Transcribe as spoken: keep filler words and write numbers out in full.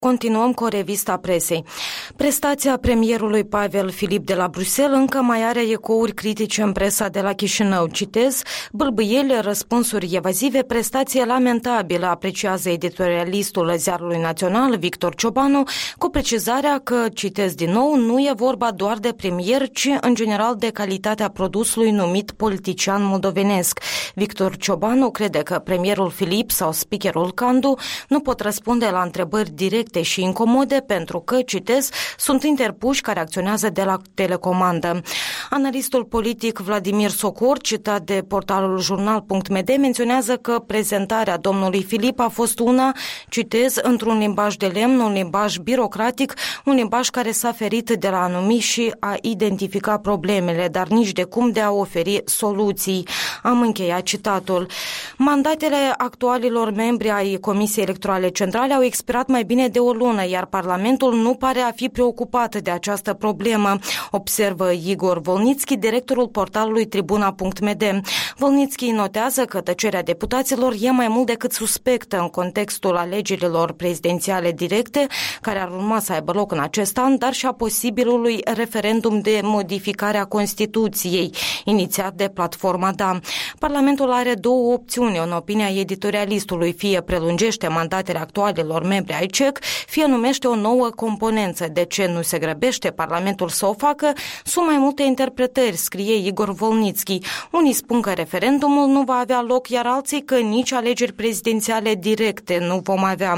Continuăm cu o revistă a presei. Prestația premierului Pavel Filip de la Bruxelles încă mai are ecouri critice în presa de la Chișinău. Citez, bâlbâiele, răspunsuri evazive, prestație lamentabilă, apreciază editorialistul Ziarului Național, Victor Ciobanu, cu precizarea că, citez din nou, nu e vorba doar de premier, ci în general de calitatea produsului numit politician moldovenesc. Victor Ciobanu crede că premierul Filip sau speakerul Candu nu pot răspunde la întrebări directe și incomode pentru că, citez, sunt interpuși care acționează de la telecomandă. Analistul politic Vladimir Socor, citat de portalul jurnal punct m d, menționează că prezentarea domnului Filip a fost una, citez, într-un limbaj de lemn, un limbaj birocratic, un limbaj care s-a ferit de la a numi și a identifica problemele, dar nici de cum de a oferi soluții. Am încheiat citatul. Mandatele actualilor membri ai Comisiei Electorale Centrale au expirat mai bine de o lună, iar Parlamentul nu pare a fi preocupat de această problemă, observă Igor Volnitski, directorul portalului tribuna punct m d. Volnitski notează că tăcerea deputaților e mai mult decât suspectă în contextul alegerilor prezidențiale directe, care ar urma să aibă loc în acest an, dar și a posibilului referendum de modificare a Constituției, inițiat de platforma D A. Parlamentul are două opțiuni, în opinia editorialistului, fie prelungește mandatele actualilor membri ai C E C, fie numește o nouă componență. De ce nu se grăbește Parlamentul să o facă? Sunt mai multe interpretări, scrie Igor Volnitski. Unii spun că referendumul nu va avea loc, iar alții că nici alegeri prezidențiale directe nu vom avea.